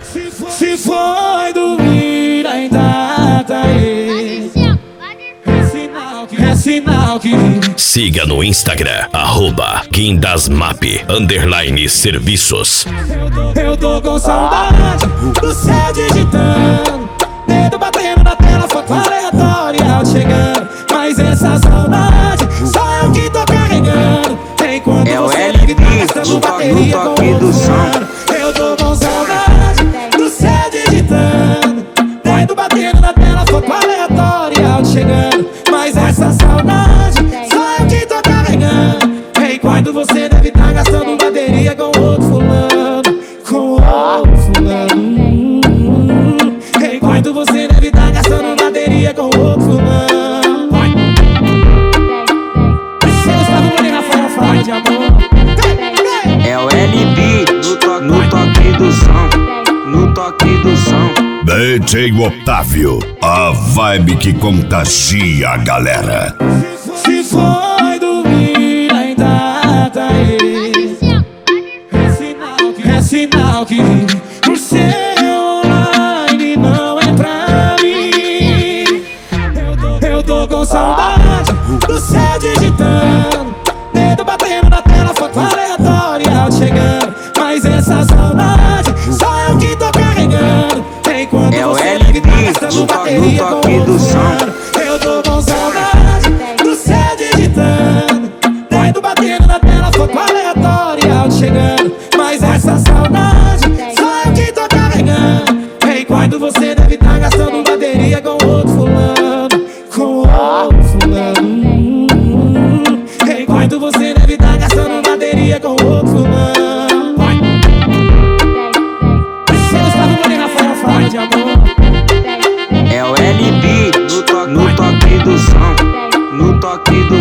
Se foi dormir, ainda tá aí. É sinal que Siga no Instagram, @quindasmap_serviços. eu tô com saudade do céu digitando, dedo batendo na tela, foto aleatória chegando. Mas essa saudade só eu que tô carregando. Enquanto É o você LB, gastando bateria no com toque do outro som. mano. Eu tô com saudade do céu digitando, dedo batendo na tela, foto aleatória chegando. Mas essa saudade só eu que tô carregando. Enquanto você deve tá gastando bateria com outro fulano, com outro fulano. Enquanto você deve tá gastando bateria com outro fulano. Se eu estava com Rafael, fala de amor. É o LB, no toque do som. No toque do som. DJ Otávio, a vibe que contagia a galera. Se foi dormir, ainda tá aí. É sinal que o seu online não é pra mim. Eu tô com saudade do céu digitando, dedo batendo na tela, foto aleatória chegando. Mas essa saudade só eu que tô carregando. Enquanto É o você LB, tá gastando bateria no com toque do outro som. mano. Eu tô com saudade do céu digitando, dedo batendo na tela, foto aleatória chegando. Mas essa saudade só eu que tô carregando. Enquanto você deve tá gastando bateria com outro fulano, com outro fulano. Enquanto você deve tá gastando bateria com outro fulano. Se eu estava com Rafael, fala de amor. É o LB, no toque do som. No toque do